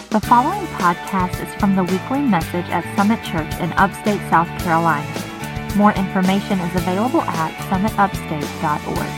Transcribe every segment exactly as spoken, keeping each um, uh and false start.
The following podcast is from the weekly message at Summit Church in upstate South Carolina. More information is available at summit upstate dot org.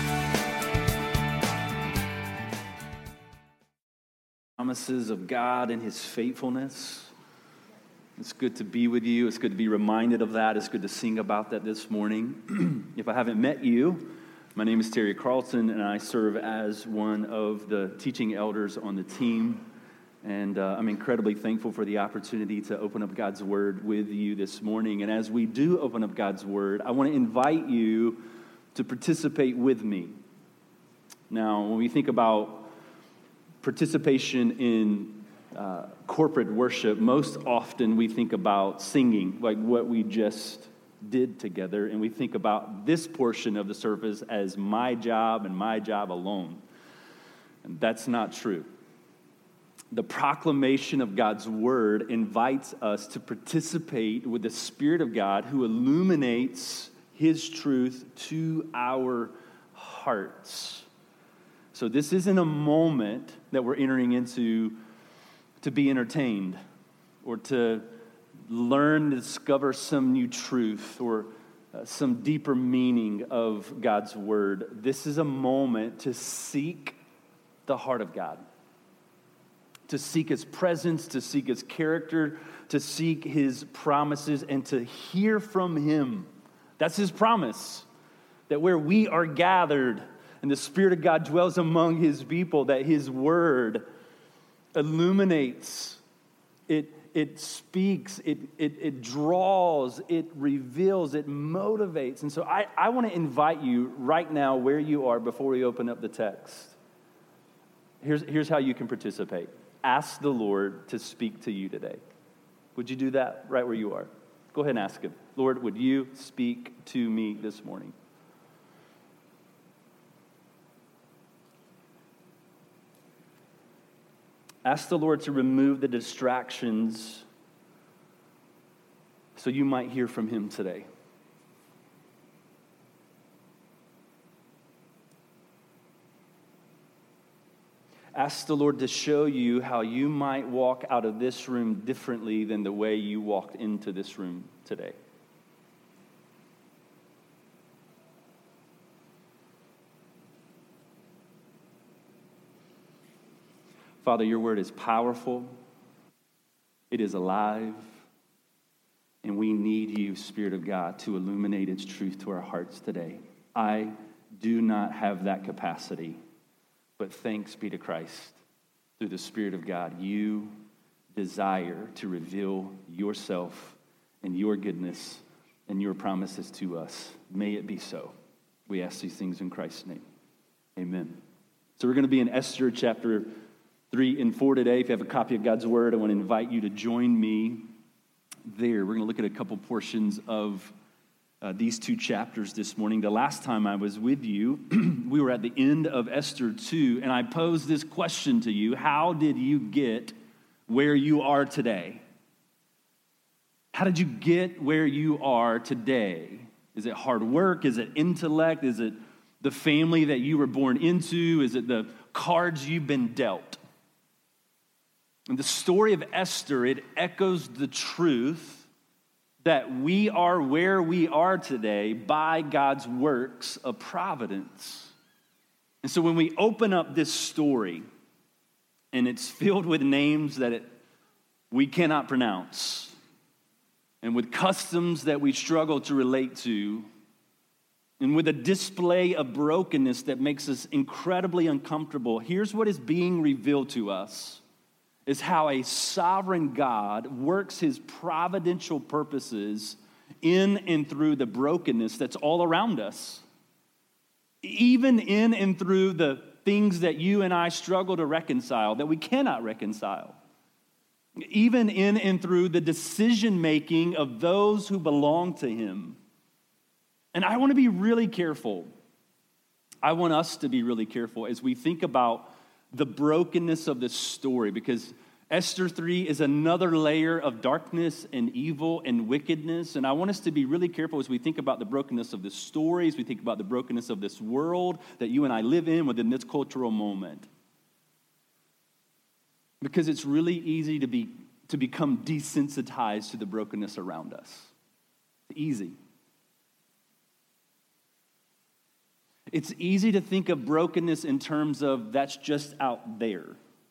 Promises of God and His faithfulness. It's good to be with you. It's good to be reminded of that. It's good to sing about that this morning. If I haven't met you, my name is Terry Carlton, and I serve as one of the teaching elders on the team. And uh, I'm incredibly thankful for the opportunity to open up God's Word with you this morning. And as we do open up God's Word, I want to invite you to participate with me. Now, when we think about participation in uh, corporate worship, most often we think about singing, like what we just did together, and we think about this portion of the service as my job and my job alone. And that's not true. The proclamation of God's Word invites us to participate with the Spirit of God who illuminates His truth to our hearts. So this isn't a moment that we're entering into to be entertained or to learn to discover some new truth or uh, some deeper meaning of God's Word. This is a moment to seek the heart of God, to seek His presence, to seek His character, to seek His promises, and to hear from Him. That's His promise, that where we are gathered and the Spirit of God dwells among His people, that His Word illuminates, it, it speaks, it, it, it draws, it reveals, it motivates. And so I, I want to invite you right now where you are before we open up the text. Here's, here's how you can participate. Ask the Lord to speak to you today. Would you do that right where you are? Go ahead and ask Him. Lord, would you speak to me this morning? Ask the Lord to remove the distractions so you might hear from Him today. Ask the Lord to show you how you might walk out of this room differently than the way you walked into this room today. Father, your word is powerful, it is alive, and we need you, Spirit of God, to illuminate its truth to our hearts today. I do not have that capacity. But thanks be to Christ, through the Spirit of God, you desire to reveal yourself and your goodness and your promises to us. May it be so. We ask these things in Christ's name. Amen. So we're going to be in Esther chapter three and four today. If you have a copy of God's Word, I want to invite you to join me there. We're going to look at a couple portions of Uh, these two chapters this morning. The last time I was with you, we were at the end of Esther two, and I posed this question to you: how did you get where you are today? How did you get where you are today? Is it hard work? Is it intellect? Is it the family that you were born into? Is it the cards you've been dealt? In the story of Esther, it echoes the truth that we are where we are today by God's works of providence. And so when we open up this story, and it's filled with names that it, we cannot pronounce, and with customs that we struggle to relate to, and with a display of brokenness that makes us incredibly uncomfortable, here's what is being revealed to us. Is how a sovereign God works His providential purposes in and through the brokenness that's all around us. Even in and through the things that you and I struggle to reconcile, that we cannot reconcile. Even in and through the decision-making of those who belong to Him. And I want to be really careful. I want us to be really careful as we think about the brokenness of this story, because Esther three is another layer of darkness and evil and wickedness, and I want us to be really careful as we think about the brokenness of this story, as we think about the brokenness of this world that you and I live in within this cultural moment. Because it's really easy to be to become desensitized to the brokenness around us. It's easy. It's easy to think of brokenness in terms of that's just out there.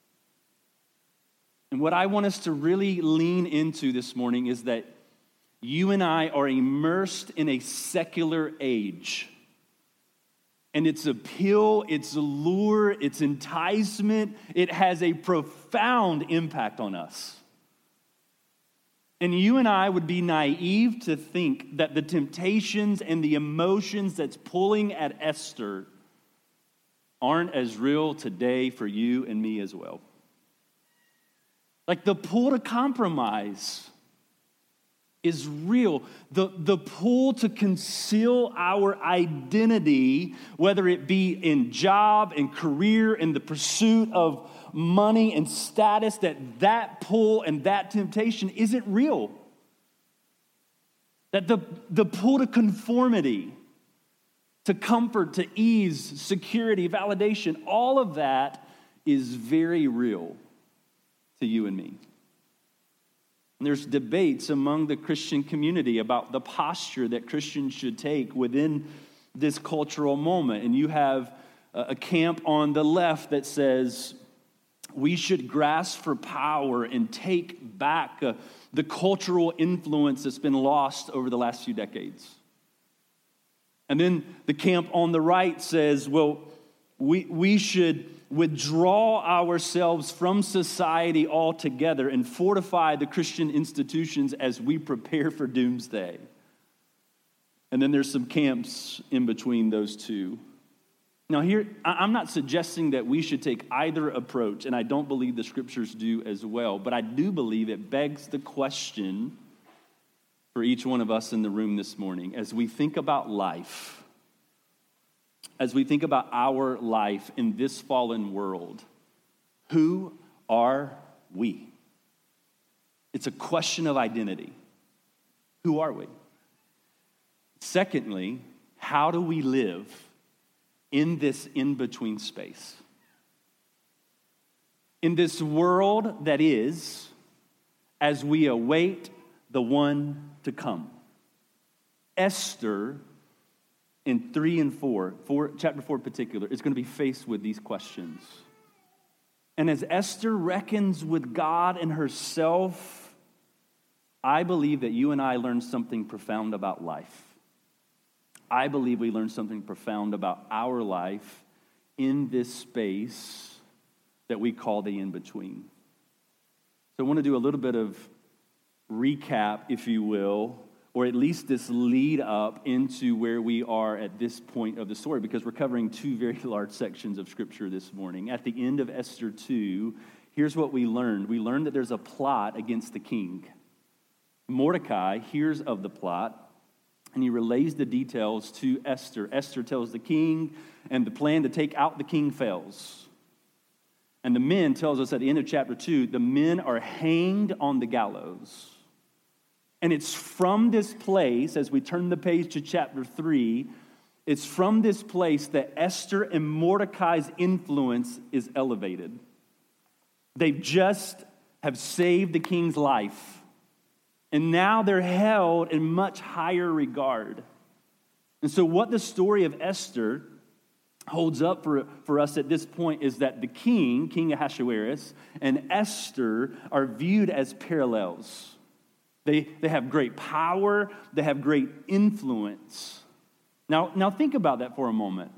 And what I want us to really lean into this morning is that you and I are immersed in a secular age. And its appeal, its allure, its enticement, it has a profound impact on us. And you and I would be naive to think that the temptations and the emotions that's pulling at Esther aren't as real today for you and me as well. Like the pull to compromise is real. The, the pull to conceal our identity, whether it be in job and career, in the pursuit of money and status, that that pull and that temptation isn't real. That the, the pull to conformity, to comfort, to ease, security, validation, all of that is very real to you and me. And there's debates among the Christian community about the posture that Christians should take within this cultural moment. And you have a camp on the left that says we should grasp for power and take back uh, the cultural influence that's been lost over the last few decades. And then the camp on the right says, well, we, we should withdraw ourselves from society altogether and fortify the Christian institutions as we prepare for doomsday. And then there's some camps in between those two. Now here, I'm not suggesting that we should take either approach, and I don't believe the scriptures do as well, but I do believe it begs the question for each one of us in the room this morning as we think about life. As we think about our life in this fallen world, who are we? It's a question of identity. Who are we? Secondly, how do we live in this in-between space? In this world that is, as we await the one to come. Esther, in three and four, four, chapter four in particular, is going to be faced with these questions. And as Esther reckons with God and herself, I believe that you and I learn something profound about life. I believe we learn something profound about our life in this space that we call the in-between. So I want to do a little bit of recap, if you will, or at least this lead up into where we are at this point of the story, because we're covering two very large sections of Scripture this morning. At the end of Esther two, here's what we learned. We learned that there's a plot against the king. Mordecai hears of the plot, and he relays the details to Esther. Esther tells the king, and the plan to take out the king fails. And the men, tells us at the end of chapter two, the men are hanged on the gallows. And it's from this place, as we turn the page to chapter three, it's from this place that Esther and Mordecai's influence is elevated. They just have saved the king's life. And now they're held in much higher regard. And so what the story of Esther holds up for, for us at this point is that the king, King Ahasuerus, and Esther are viewed as parallels. They, they have great power. They have great influence. Now, now think about that for a moment.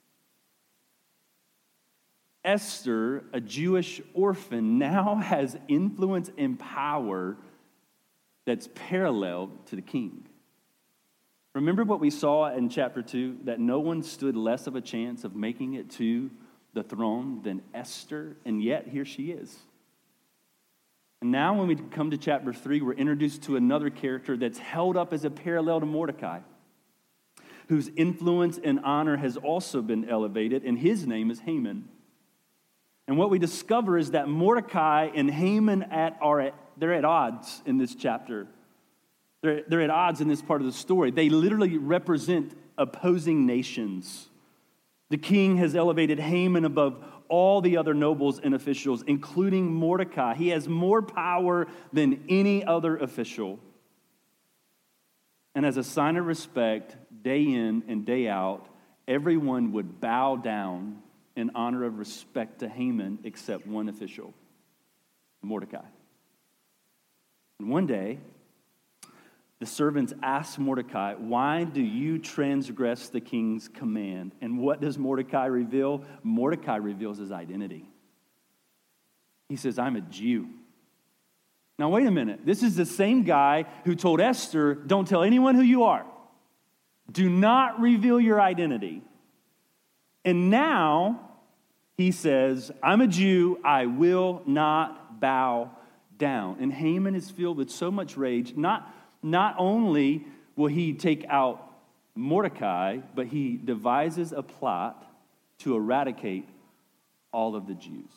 Esther, a Jewish orphan, now has influence and power that's parallel to the king. Remember what we saw in chapter two, that no one stood less of a chance of making it to the throne than Esther, and yet here she is. And now when we come to chapter three, we're introduced to another character that's held up as a parallel to Mordecai, whose influence and honor has also been elevated, and his name is Haman. And what we discover is that Mordecai and Haman at, are at, they're at odds in this chapter. They're, they're at odds in this part of the story. They literally represent opposing nations. The king has elevated Haman above all the other nobles and officials, including Mordecai. He has more power than any other official. And as a sign of respect, day in and day out, everyone would bow down in honor of respect to Haman except one official, Mordecai. And one day, the servants asked Mordecai, "Why do you transgress the king's command?" And what does Mordecai reveal? Mordecai reveals his identity. He says, "I'm a Jew." Now, wait a minute. This is the same guy who told Esther, "Don't tell anyone who you are. Do not reveal your identity." And now he says, "I'm a Jew. I will not bow down." And Haman is filled with so much rage. Not, not only will he take out Mordecai, but he devises a plot to eradicate all of the Jews.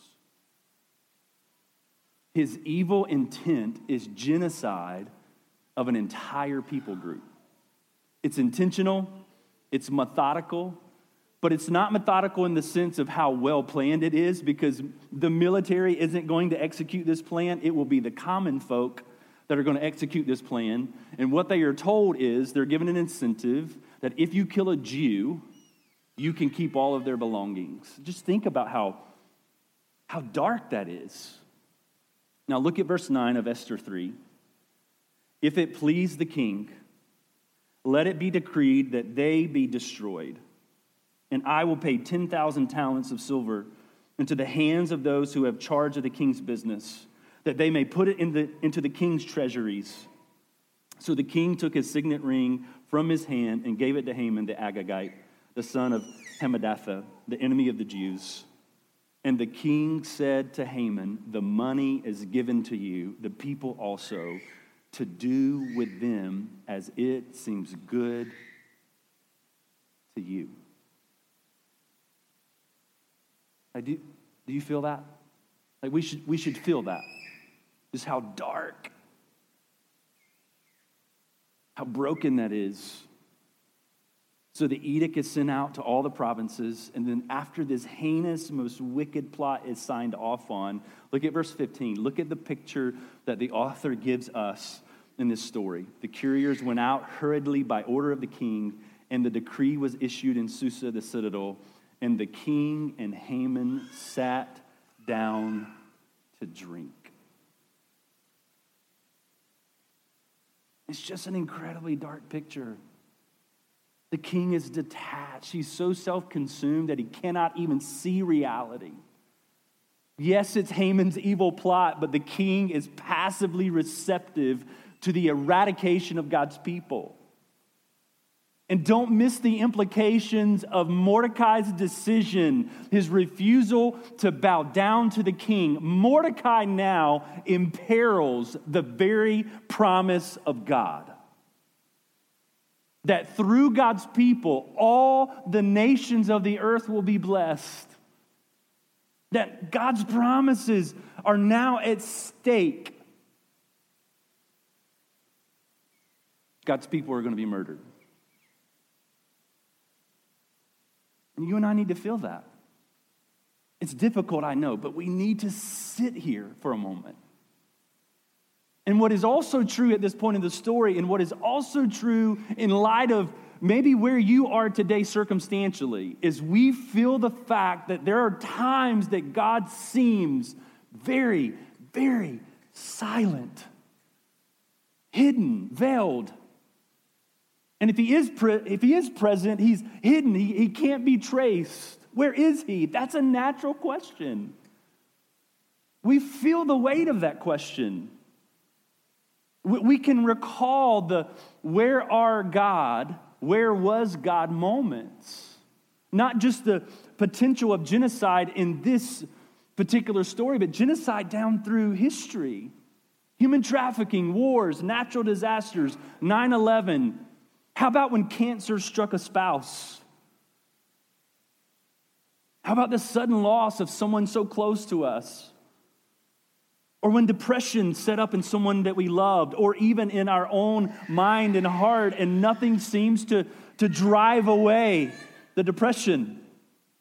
His evil intent is genocide of an entire people group. It's intentional, it's methodical, but it's not methodical in the sense of how well planned it is, because the military isn't going to execute this plan. It will be the common folk that are going to execute this plan. And what they are told is they're given an incentive that if you kill a Jew, you can keep all of their belongings. Just think about how, how dark that is. Now look at verse nine of Esther three. "If it please the king, let it be decreed that they be destroyed, and I will pay ten thousand talents of silver into the hands of those who have charge of the king's business, that they may put it in the, into the king's treasuries." So the king took his signet ring from his hand and gave it to Haman the Agagite, the son of Hammedatha, the enemy of the Jews. And the king said to Haman, "The money is given to you, the people also, to do with them as it seems good to you." Like, do, do you feel that? Like we should we should feel that. Just how dark, how broken that is. So the edict is sent out to all the provinces, and then after this heinous, most wicked plot is signed off on, look at verse fifteen. Look at the picture that the author gives us in this story. "The couriers went out hurriedly by order of the king, and the decree was issued in Susa, the citadel, and the king and Haman sat down to drink." It's just an incredibly dark picture. The king is detached. He's so self-consumed that he cannot even see reality. Yes, it's Haman's evil plot, but the king is passively receptive to the eradication of God's people. And don't miss the implications of Mordecai's decision, his refusal to bow down to the king. Mordecai now imperils the very promise of God, that through God's people, all the nations of the earth will be blessed. That God's promises are now at stake. God's people are going to be murdered. And you and I need to feel that. It's difficult, I know, but we need to sit here for a moment. And what is also true at this point in the story, and what is also true in light of maybe where you are today circumstantially, is we feel the fact that there are times that God seems very, very silent, hidden, veiled. And if he is pre- if he is present, he's hidden. He, he can't be traced. Where is he? That's a natural question. We feel the weight of that question. We can recall the where are God, where was God moments. Not just the potential of genocide in this particular story, but genocide down through history. Human trafficking, wars, natural disasters, nine eleven. How about when cancer struck a spouse? How about the sudden loss of someone so close to us? Or when depression set up in someone that we loved, or even in our own mind and heart, and nothing seems to, to drive away the depression.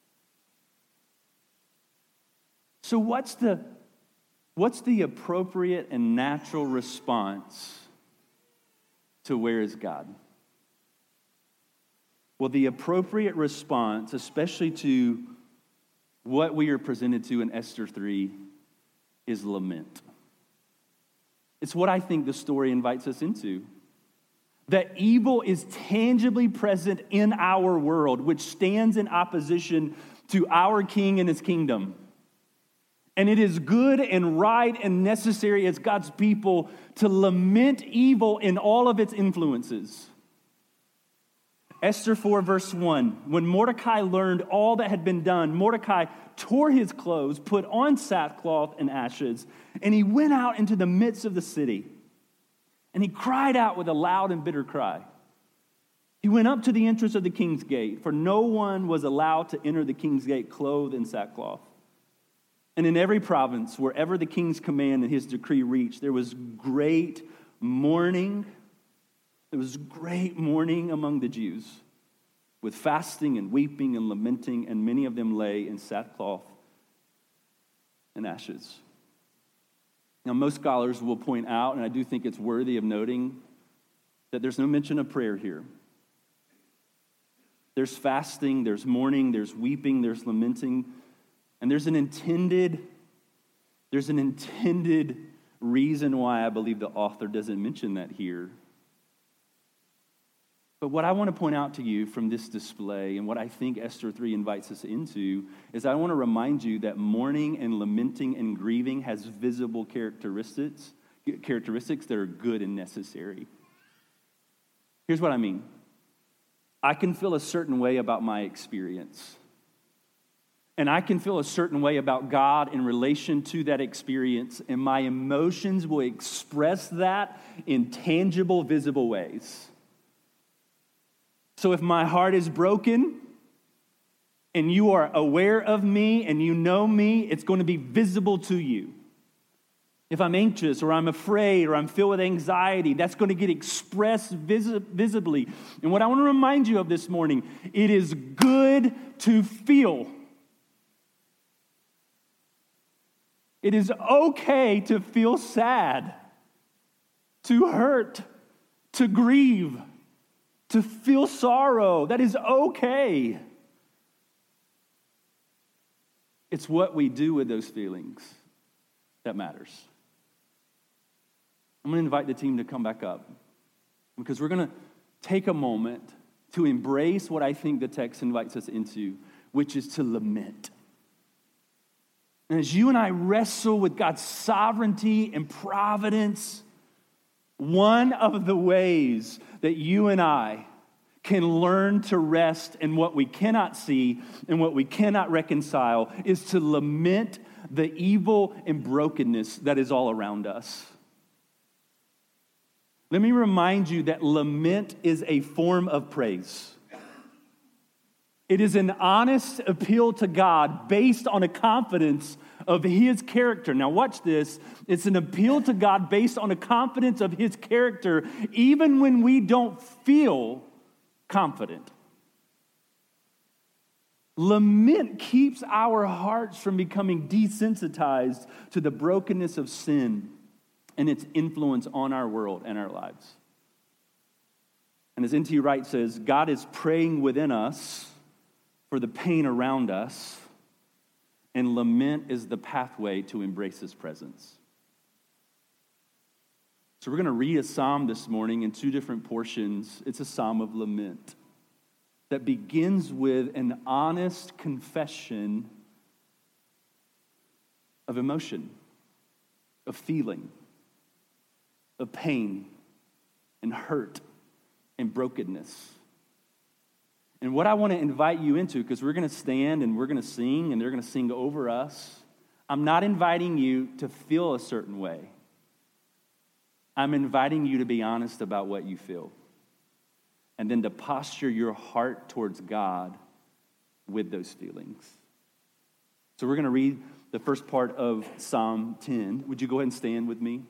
So what's the, what's the appropriate and natural response to where is God? Well, the appropriate response, especially to what we are presented to in Esther three, is lament. It's what I think the story invites us into. That evil is tangibly present in our world, which stands in opposition to our king and his kingdom. And it is good and right and necessary as God's people to lament evil in all of its influences. Esther four, verse one, when Mordecai learned all that had been done, Mordecai tore his clothes, put on sackcloth and ashes, and he went out into the midst of the city. And he cried out with a loud and bitter cry. He went up to the entrance of the king's gate, for no one was allowed to enter the king's gate clothed in sackcloth. And in every province, wherever the king's command and his decree reached, there was great mourning. There was great mourning among the Jews, with fasting and weeping and lamenting, and many of them lay in sackcloth and ashes. Now, most scholars will point out, and I do think it's worthy of noting, that there's no mention of prayer here. There's fasting, there's mourning, there's weeping, there's lamenting, and there's an intended, there's an intended reason why I believe the author doesn't mention that here. But what I want to point out to you from this display, and what I think Esther three invites us into, is I want to remind you that mourning and lamenting and grieving has visible characteristics, characteristics that are good and necessary. Here's what I mean. I can feel a certain way about my experience. And I can feel a certain way about God in relation to that experience, and my emotions will express that in tangible, visible ways. So if my heart is broken and you are aware of me and you know me, it's going to be visible to you. If I'm anxious or I'm afraid or I'm filled with anxiety, that's going to get expressed vis- visibly. And what I want to remind you of this morning, it is good to feel. It is okay to feel sad, to hurt, to grieve, to feel sorrow. That is okay. It's what we do with those feelings that matters. I'm going to invite the team to come back up, because we're going to take a moment to embrace what I think the text invites us into, which is to lament. And as you and I wrestle with God's sovereignty and providence, one of the ways that you and I can learn to rest in what we cannot see and what we cannot reconcile is to lament the evil and brokenness that is all around us. Let me remind you that lament is a form of praise. It is an honest appeal to God based on a confidence of his character. Now watch this. It's an appeal to God based on a confidence of his character, even when we don't feel confident. Lament keeps our hearts from becoming desensitized to the brokenness of sin and its influence on our world and our lives. And as N T Wright says, God is praying within us for the pain around us, and lament is the pathway to embrace his presence. So we're going to read a psalm this morning in two different portions. It's a psalm of lament that begins with an honest confession of emotion, of feeling, of pain and hurt and brokenness. And what I want to invite you into, because we're going to stand and we're going to sing and they're going to sing over us, I'm not inviting you to feel a certain way. I'm inviting you to be honest about what you feel, and then to posture your heart towards God with those feelings. So we're going to read the first part of Psalm ten. Would you go ahead and stand with me?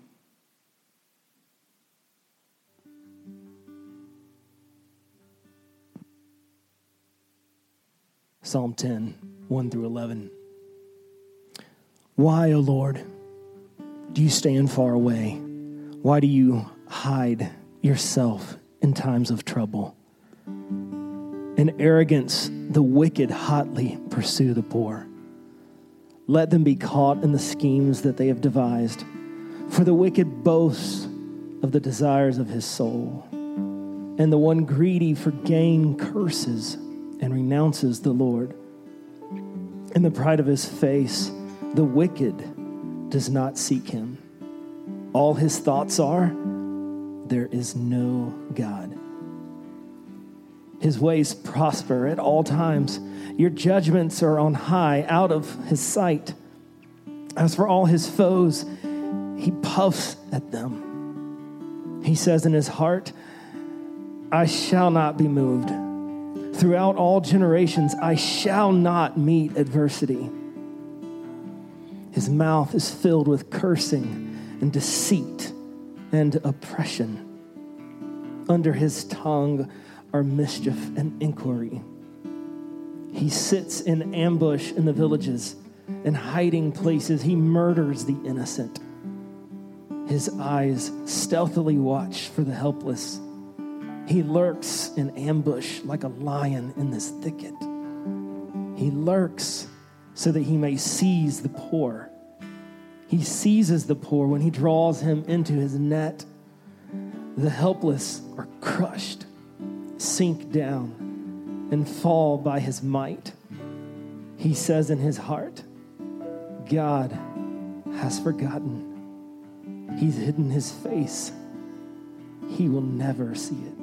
Psalm ten, one through eleven. Why, O Lord, do you stand far away? Why do you hide yourself in times of trouble? In arrogance, the wicked hotly pursue the poor. Let them be caught in the schemes that they have devised. For the wicked boasts of the desires of his soul, and the one greedy for gain curses and renounces the Lord. In the pride of his face, the wicked does not seek him. All his thoughts are, there is no God. His ways prosper at all times. Your judgments are on high, out of his sight. As for all his foes, he puffs at them. He says in his heart, I shall not be moved. Throughout all generations, I shall not meet adversity. His mouth is filled with cursing and deceit and oppression. Under his tongue are mischief and inquiry. He sits in ambush in the villages and hiding places. He murders the innocent. His eyes stealthily watch for the helpless. He lurks in ambush like a lion in this thicket. He lurks so that he may seize the poor. He seizes the poor when he draws him into his net. The helpless are crushed, sink down, and fall by his might. He says in his heart, God has forgotten. He's hidden his face. He will never see it.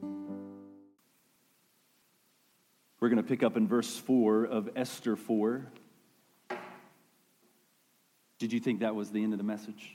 We're going to pick up in verse four of Esther four. Did you think that was the end of the message?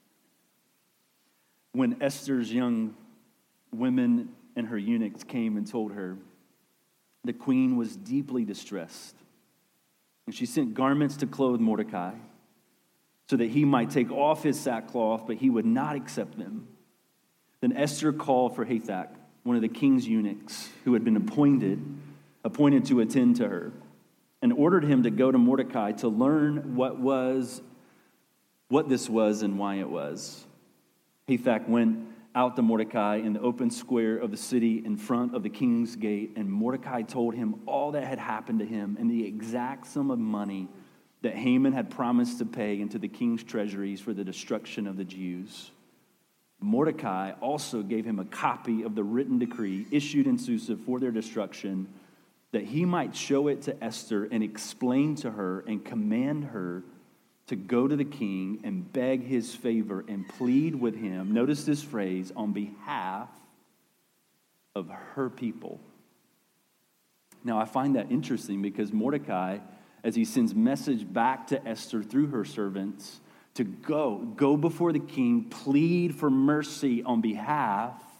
When Esther's young women and her eunuchs came and told her, the queen was deeply distressed. And she sent garments to clothe Mordecai so that he might take off his sackcloth, but he would not accept them. Then Esther called for Hathach, one of the king's eunuchs, who had been appointed, appointed to attend to her, and ordered him to go to Mordecai to learn what was, what this was and why it was. Hathach went out to Mordecai in the open square of the city in front of the king's gate, and Mordecai told him all that had happened to him and the exact sum of money that Haman had promised to pay into the king's treasuries for the destruction of the Jews. Mordecai also gave him a copy of the written decree issued in Susa for their destruction, that he might show it to Esther and explain to her and command her to go to the king and beg his favor and plead with him, notice this phrase, on behalf of her people. Now, I find that interesting because Mordecai, as he sends message back to Esther through her servants to go, go before the king, plead for mercy on behalf of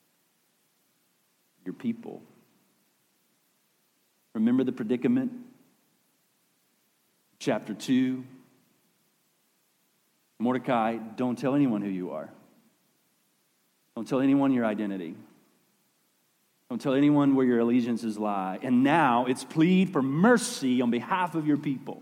your people. Remember the predicament? Chapter two. Mordecai, don't tell anyone who you are. Don't tell anyone your identity. Don't tell anyone where your allegiances lie. And now it's plead for mercy on behalf of your people.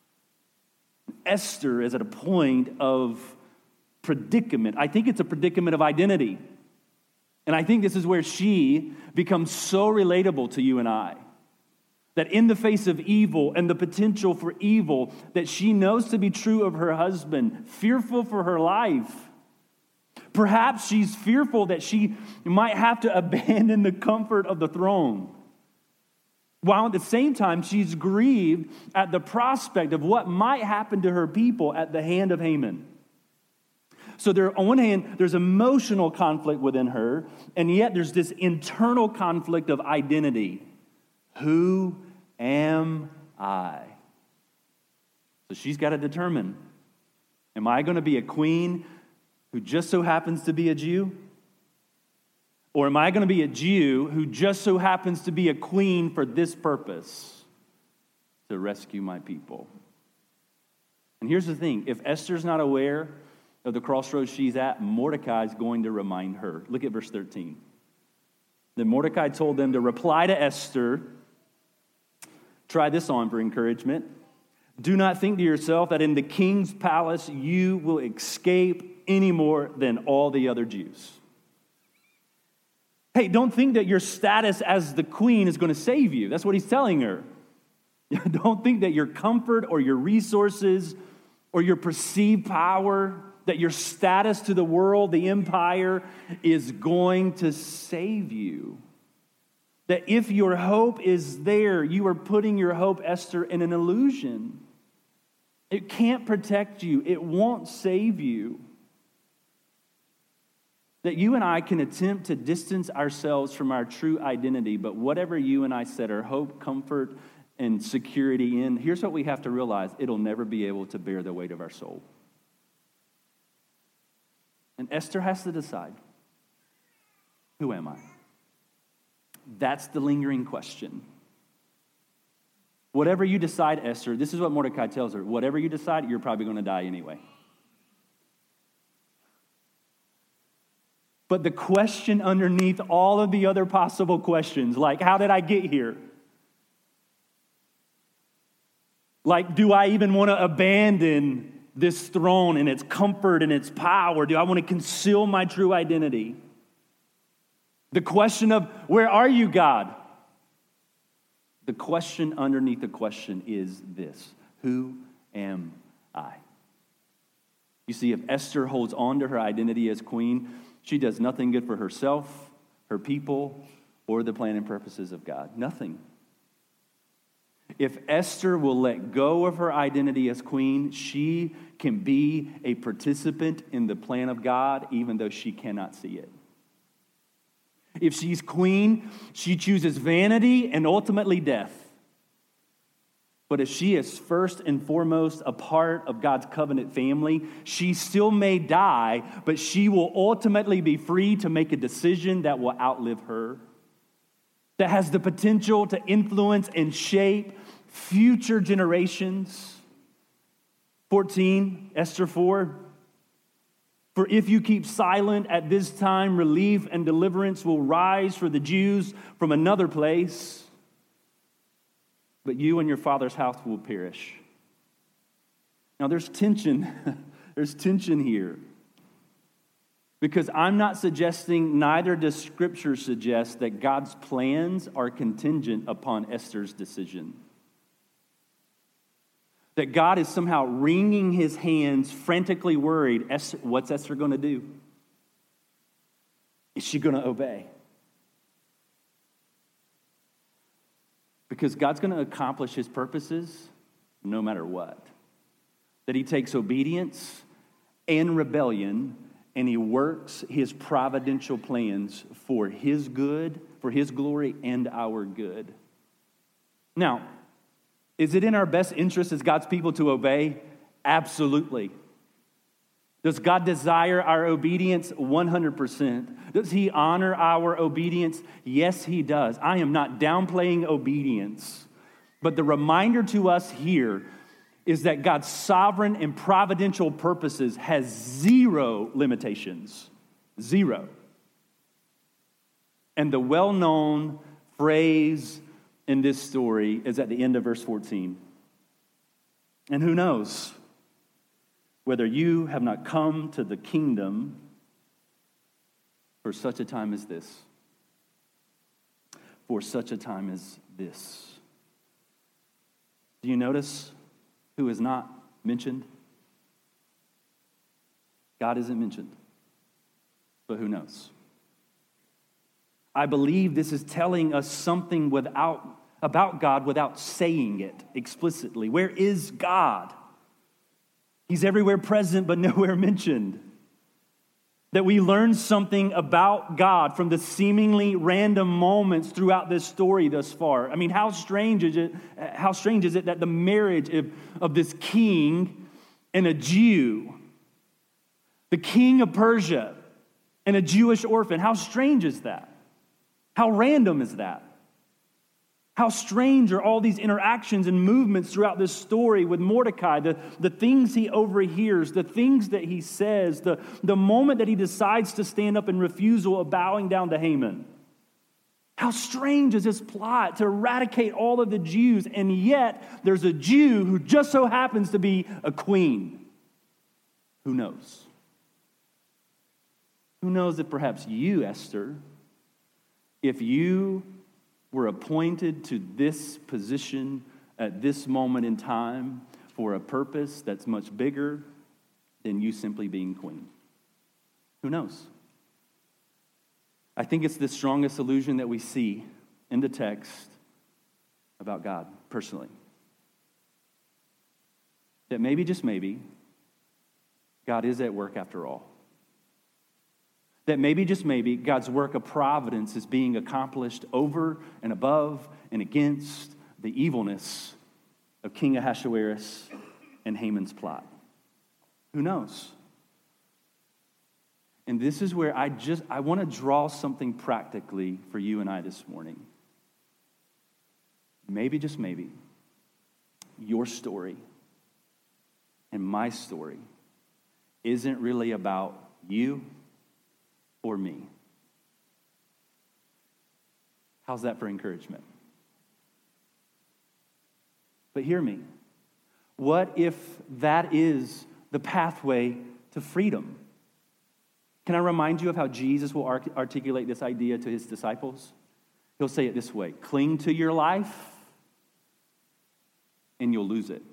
Esther is at a point of predicament. I think it's a predicament of identity. And I think this is where she becomes so relatable to you and I. That in the face of evil and the potential for evil that she knows to be true of her husband, fearful for her life. Perhaps she's fearful that she might have to abandon the comfort of the throne. While at the same time, she's grieved at the prospect of what might happen to her people at the hand of Haman. So there, on one hand, there's emotional conflict within her, and yet there's this internal conflict of identity. Who am I? So she's got to determine, am I going to be a queen who just so happens to be a Jew? Or am I going to be a Jew who just so happens to be a queen for this purpose, to rescue my people? And here's the thing, if Esther's not aware of the crossroads she's at, Mordecai is going to remind her. Look at verse thirteen. Then Mordecai told them to reply to Esther. Try this on for encouragement. Do not think to yourself that in the king's palace you will escape any more than all the other Jews. Hey, don't think that your status as the queen is going to save you. That's what he's telling her. Don't think that your comfort or your resources or your perceived power, that your status to the world, the empire, is going to save you. That if your hope is there, you are putting your hope, Esther, in an illusion. It can't protect you. It won't save you. That you and I can attempt to distance ourselves from our true identity, but whatever you and I set our hope, comfort, and security in, here's what we have to realize: it'll never be able to bear the weight of our soul. And Esther has to decide, who am I? That's the lingering question. Whatever you decide, Esther, this is what Mordecai tells her, whatever you decide, you're probably going to die anyway. But the question underneath all of the other possible questions, like, how did I get here? Like, do I even want to abandon this throne and its comfort and its power? Do I want to conceal my true identity? The question of, where are you, God? The question underneath the question is this: who am I? You see, if Esther holds on to her identity as queen, she does nothing good for herself, her people, or the plan and purposes of God. Nothing. If Esther will let go of her identity as queen, she can be a participant in the plan of God, even though she cannot see it. If she's queen, she chooses vanity and ultimately death. But if she is first and foremost a part of God's covenant family, she still may die, but she will ultimately be free to make a decision that will outlive her, that has the potential to influence and shape future generations. fourteen, Esther four. For if you keep silent at this time, relief and deliverance will rise for the Jews from another place, but you and your father's house will perish. Now there's tension. There's tension here. Because I'm not suggesting, neither does Scripture suggest, that God's plans are contingent upon Esther's decision. That God is somehow wringing his hands, frantically worried, Esther, what's Esther going to do? Is she going to obey? Because God's going to accomplish his purposes no matter what. That he takes obedience and rebellion and he works his providential plans for his good, for his glory, and our good. Now, is it in our best interest as God's people to obey? Absolutely. Does God desire our obedience? one hundred percent. Does he honor our obedience? Yes, he does. I am not downplaying obedience. But the reminder to us here is that God's sovereign and providential purposes has zero limitations. Zero. And the well-known phrase in this story is at the end of verse fourteen. And who knows whether you have not come to the kingdom for such a time as this. For such a time as this. Do you notice who is not mentioned? God isn't mentioned. But who knows? I believe this is telling us something without about God without saying it explicitly. Where is God? He's everywhere present, but nowhere mentioned. That we learn something about God from the seemingly random moments throughout this story thus far. I mean, how strange is it, how strange is it that the marriage of, of this king and a Jew, the king of Persia and a Jewish orphan, how strange is that? How random is that? How strange are all these interactions and movements throughout this story with Mordecai, the, the things he overhears, the things that he says, the, the moment that he decides to stand up in refusal of bowing down to Haman. How strange is this plot to eradicate all of the Jews, and yet there's a Jew who just so happens to be a queen. Who knows? Who knows if perhaps you, Esther, if you were appointed to this position at this moment in time for a purpose that's much bigger than you simply being queen. Who knows? I think it's the strongest illusion that we see in the text about God, personally. That maybe, just maybe, God is at work after all. That maybe, just maybe, God's work of providence is being accomplished over and above and against the evilness of King Ahasuerus and Haman's plot. Who knows? And this is where I just, I want to draw something practically for you and I this morning. Maybe, just maybe, your story and my story isn't really about you or me. How's that for encouragement? But hear me. What if that is the pathway to freedom? Can I remind you of how Jesus will art- articulate this idea to his disciples? He'll say it this way: cling to your life and you'll lose it.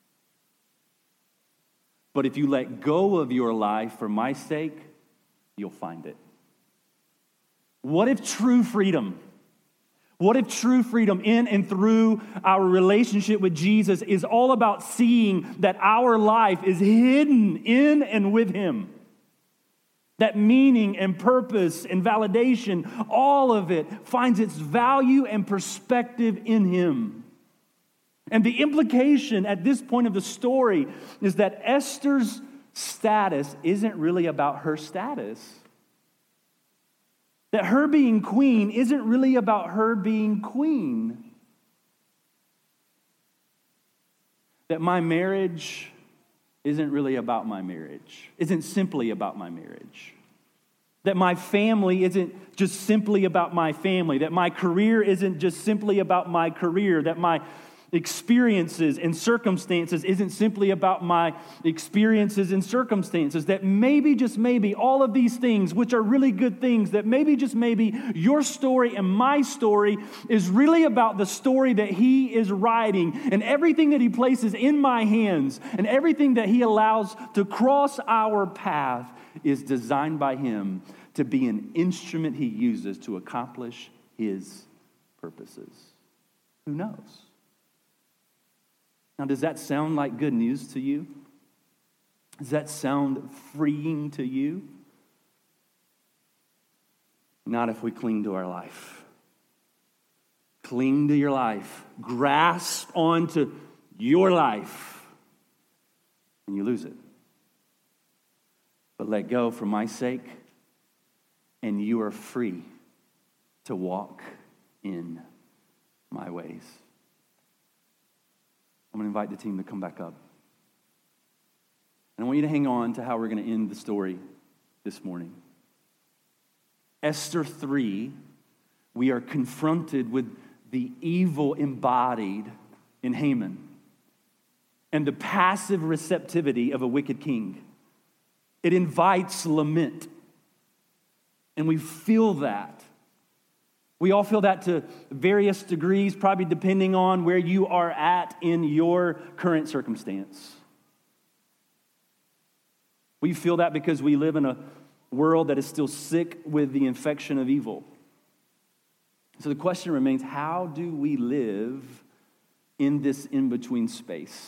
But if you let go of your life for my sake, you'll find it. What if true freedom, what if true freedom in and through our relationship with Jesus is all about seeing that our life is hidden in and with him? That meaning and purpose and validation, all of it finds its value and perspective in him. And the implication at this point of the story is that Esther's status isn't really about her status. That her being queen isn't really about her being queen. That my marriage isn't really about my marriage, isn't simply about my marriage. That my family isn't just simply about my family. That my career isn't just simply about my career. That my experiences and circumstances isn't simply about my experiences and circumstances. That maybe, just maybe, all of these things, which are really good things, that maybe, just maybe, your story and my story is really about the story that he is writing, and everything that he places in my hands and everything that he allows to cross our path is designed by him to be an instrument he uses to accomplish his purposes. Who knows? Now, does that sound like good news to you? Does that sound freeing to you? Not if we cling to our life. Cling to your life. Grasp onto your life. And you lose it. But let go for my sake, and you are free to walk in my ways. I'm going to invite the team to come back up. And I want you to hang on to how we're going to end the story this morning. Esther three, we are confronted with the evil embodied in Haman and the passive receptivity of a wicked king. It invites lament. And we feel that. We all feel that to various degrees, probably depending on where you are at in your current circumstance. We feel that because we live in a world that is still sick with the infection of evil. So the question remains, how do we live in this in-between space?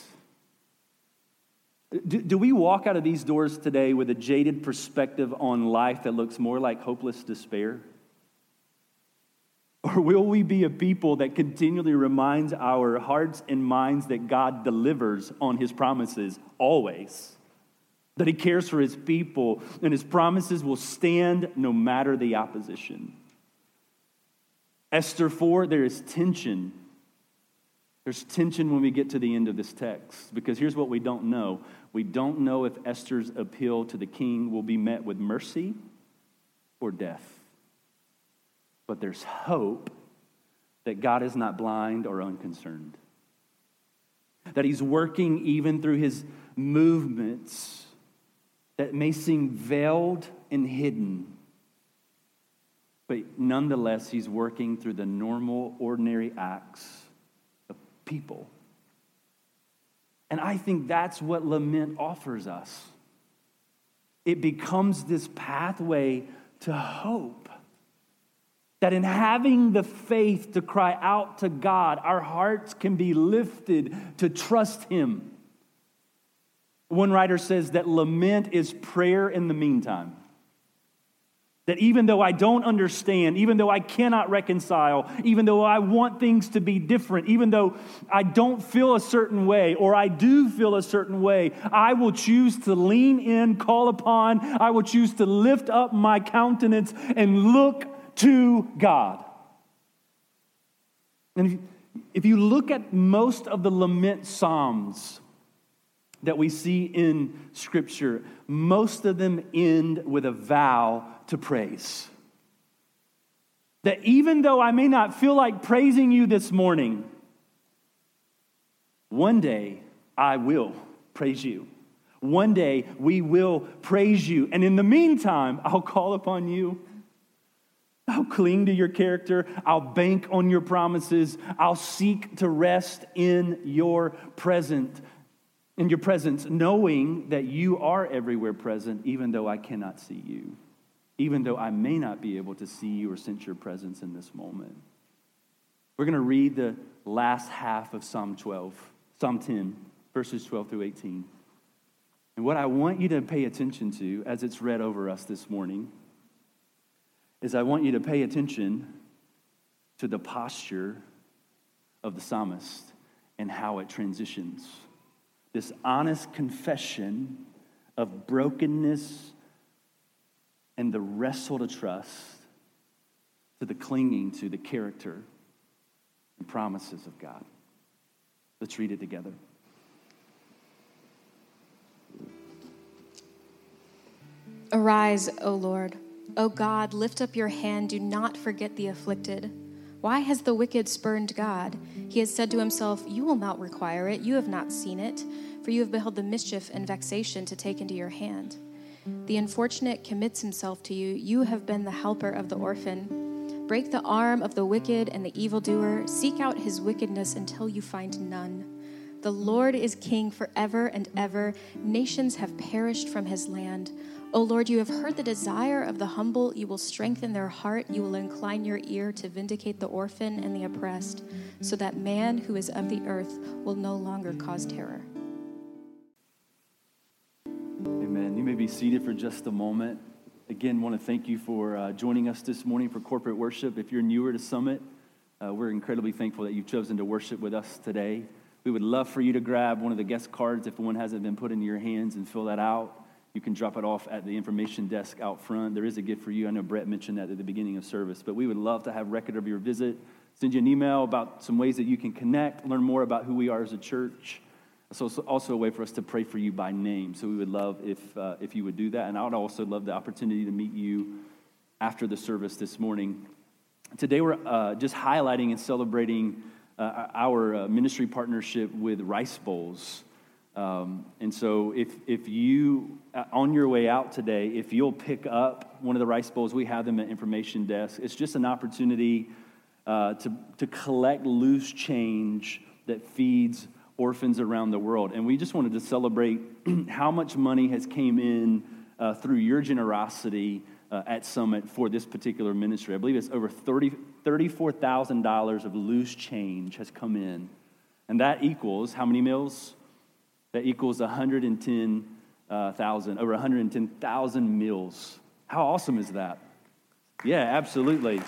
Do, do we walk out of these doors today with a jaded perspective on life that looks more like hopeless despair? Or will we be a people that continually reminds our hearts and minds that God delivers on his promises always? That he cares for his people and his promises will stand no matter the opposition. Esther four, there is tension. There's tension when we get to the end of this text, because here's what we don't know. We don't know if Esther's appeal to the king will be met with mercy or death. but there's hope that God is not blind or unconcerned. That he's working even through his movements that may seem veiled and hidden. But nonetheless, he's working through the normal, ordinary acts of people. And I think that's what lament offers us. It becomes this pathway to hope. That in having the faith to cry out to God, our hearts can be lifted to trust him. One writer says that lament is prayer in the meantime. That even though I don't understand, even though I cannot reconcile, even though I want things to be different, even though I don't feel a certain way, or I do feel a certain way, I will choose to lean in, call upon, I will choose to lift up my countenance and look to God. And if, if you look at most of the lament psalms that we see in Scripture, most of them end with a vow to praise. That even though I may not feel like praising you this morning, one day I will praise you. One day we will praise you. And in the meantime, I'll call upon you. I'll cling to your character. I'll bank on your promises. I'll seek to rest in your present, in your presence, knowing that you are everywhere present, even though I cannot see you, even though I may not be able to see you or sense your presence in this moment. We're going to read the last half of Psalm twelve, Psalm ten, verses twelve through eighteen. And what I want you to pay attention to as it's read over us this morning is I want you to pay attention to the posture of the psalmist and how it transitions. This honest confession of brokenness and the wrestle to trust to the clinging to the character and promises of God. Let's read it together. Arise, O Lord. O God, lift up your hand. Do not forget the afflicted. Why has the wicked spurned God? He has said to himself, you will not require it. You have not seen it, for you have beheld the mischief and vexation to take into your hand. The unfortunate commits himself to you. You have been the helper of the orphan. Break the arm of the wicked and the evildoer. Seek out his wickedness until you find none. The Lord is king forever and ever. Nations have perished from his land. O Lord, you have heard the desire of the humble. You will strengthen their heart. You will incline your ear to vindicate the orphan and the oppressed, so that man who is of the earth will no longer cause terror. Amen. You may be seated for just a moment. Again, want to thank you for uh, joining us this morning for corporate worship. If you're newer to Summit, uh, we're incredibly thankful that you've chosen to worship with us today. We would love for you to grab one of the guest cards if one hasn't been put into your hands and fill that out. You can drop it off at the information desk out front. There is a gift for you. I know Brett mentioned that at the beginning of service, but we would love to have record of your visit. Send you an email about some ways that you can connect, learn more about who we are as a church. It's also, also a way for us to pray for you by name. So we would love if uh, if you would do that. And I would also love the opportunity to meet you after the service this morning. Today we're uh, just highlighting and celebrating uh, our uh, ministry partnership with Rice Bowls. Um, and so if if you, uh, on your way out today, if you'll pick up one of the Rice Bowls, we have them at information desk. It's just an opportunity uh, to, to collect loose change that feeds orphans around the world. And we just wanted to celebrate how much money has came in uh, through your generosity uh, at Summit for this particular ministry. I believe it's over thirty, thirty-four thousand dollars of loose change has come in. And that equals how many meals? That equals one hundred ten thousand, over one hundred ten thousand meals. How awesome is that? Yeah, absolutely.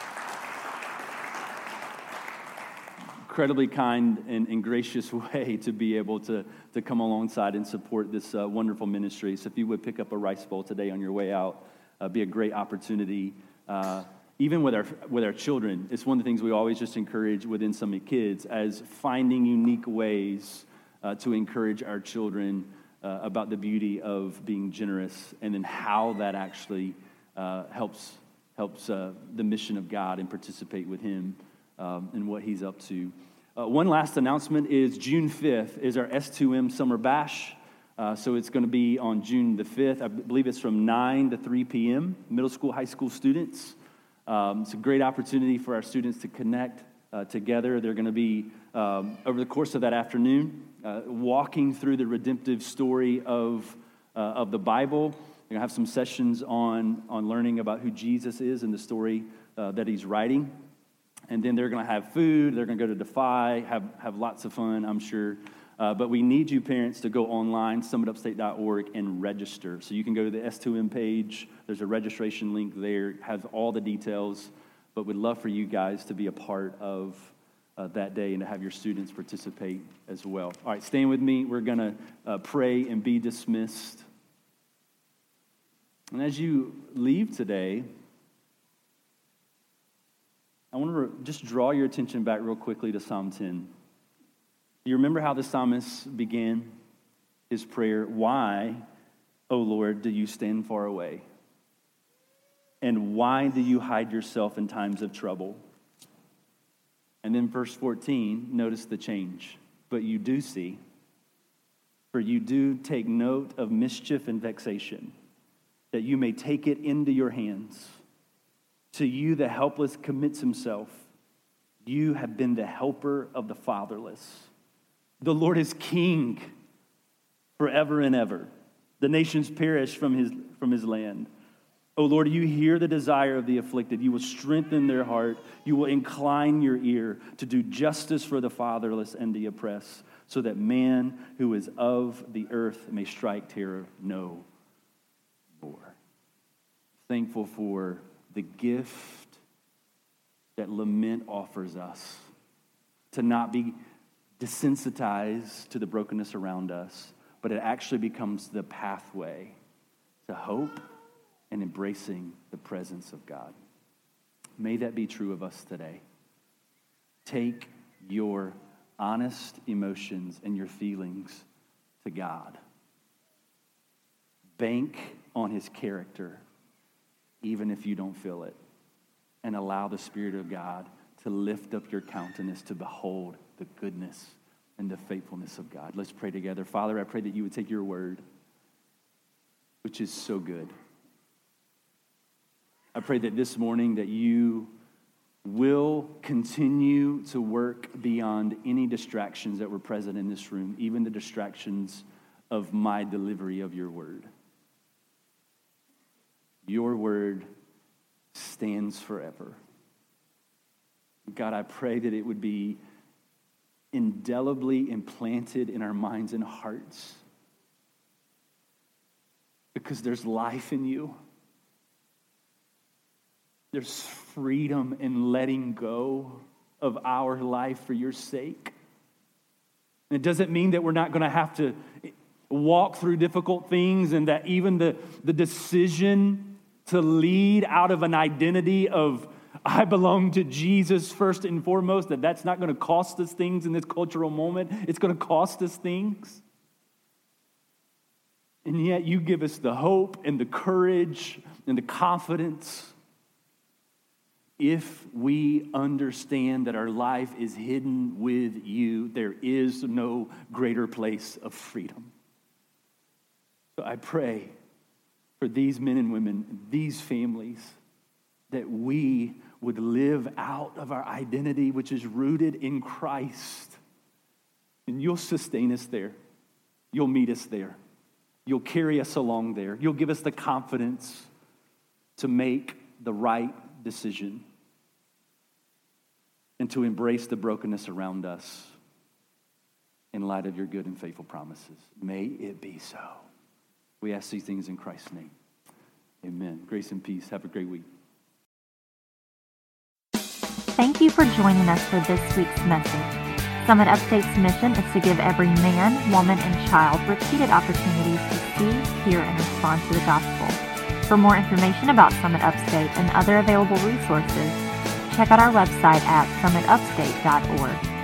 Incredibly kind and, and gracious way to be able to, to come alongside and support this uh, wonderful ministry. So if you would pick up a rice bowl today on your way out, uh, be a great opportunity. Uh, even with our with our children, it's one of the things we always just encourage within Summit Kids as finding unique ways Uh, to encourage our children uh, about the beauty of being generous and then how that actually uh, helps helps uh, the mission of God and participate with him um, and what he's up to. Uh, one last announcement is June fifth is our S two M Summer Bash. Uh, so it's going to be on June the fifth. I believe it's from nine to three p.m., middle school, high school students. Um, it's a great opportunity for our students to connect uh, together. They're going to be, um, over the course of that afternoon, uh, walking through the redemptive story of, uh, of the Bible. They're going to have some sessions on, on learning about who Jesus is and the story uh, that he's writing. And then they're going to have food. They're going to go to Defy, have, have lots of fun, I'm sure. Uh, but we need you parents to go online, summit upstate dot org, and register. So you can go to the S two M page. There's a registration link there. It has all the details. But we'd love for you guys to be a part of uh, that day and to have your students participate as well. All right, stand with me. We're going to uh, pray and be dismissed. And as you leave today, I want to re- just draw your attention back real quickly to Psalm ten. You remember how the psalmist began his prayer? Why, O Lord, do you stand far away? And why do you hide yourself in times of trouble? And then verse fourteen, notice the change. But you do see, for you do take note of mischief and vexation, that you may take it into your hands. To you the helpless commits himself. You have been the helper of the fatherless. The Lord is king forever and ever. The nations perish from his, from his land. O Lord, you hear the desire of the afflicted. You will strengthen their heart. You will incline your ear to do justice for the fatherless and the oppressed, so that man who is of the earth may strike terror no more. Thankful for the gift that lament offers us, to not be desensitized to the brokenness around us, but it actually becomes the pathway to hope and embracing the presence of God. May that be true of us today. Take your honest emotions and your feelings to God. Bank on his character, even if you don't feel it, and allow the Spirit of God to lift up your countenance to behold the goodness and the faithfulness of God. Let's pray together. Father, I pray that you would take your word, which is so good. I pray that this morning that you will continue to work beyond any distractions that were present in this room, even the distractions of my delivery of your word. Your word stands forever. God, I pray that it would be indelibly implanted in our minds and hearts, because there's life in you. There's freedom in letting go of our life for your sake. And it doesn't mean that we're not going to have to walk through difficult things, and that even the, the decision to lead out of an identity of I belong to Jesus first and foremost, that that's not going to cost us things in this cultural moment. It's going to cost us things. And yet you give us the hope and the courage and the confidence if we understand that our life is hidden with you. There is no greater place of freedom. So I pray for these men and women, these families, that we would live out of our identity, which is rooted in Christ. And you'll sustain us there. You'll meet us there. You'll carry us along there. You'll give us the confidence to make the right decision and to embrace the brokenness around us in light of your good and faithful promises. May it be so. We ask these things in Christ's name. Amen. Grace and peace. Have a great week. Thank you for joining us for this week's message. Summit Upstate's mission is to give every man, woman, and child repeated opportunities to see, hear, and respond to the gospel. For more information about Summit Upstate and other available resources, check out our website at summit upstate dot org.